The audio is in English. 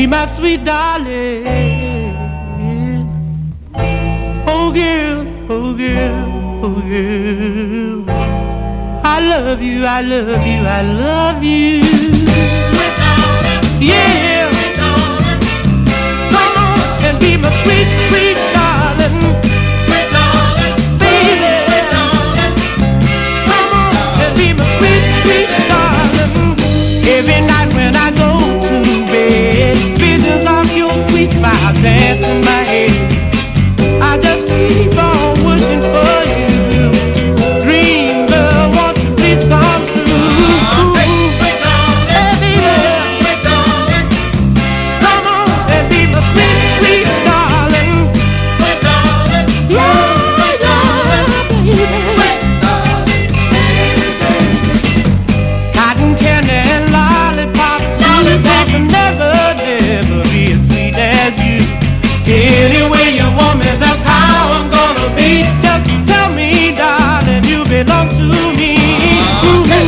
be my sweet darling. Oh girl, oh girl, oh girl, I love you, I love you, I love you. Sweet darling, yeah. sweet darling, Come on and be my sweet, sweet darling. sweet darling, baby. sweet darling, Come on and be my sweet, sweet darling. Every night when I go to bed, visions of your sweet smile dance in my head. I just keep on wishing for you. Dream, girl, won't you please come true? hey, sweet darling, Hey, baby, sweet darling, come on and be my sweet, sweet darling. sweet darling, Yeah, sweet darling, baby. sweet darling, baby. Cotton candy and lollipops, they can never, never be as sweet as you. Any way you want me, that's how I'm gonna be. Just tell me, darling, you belong to me.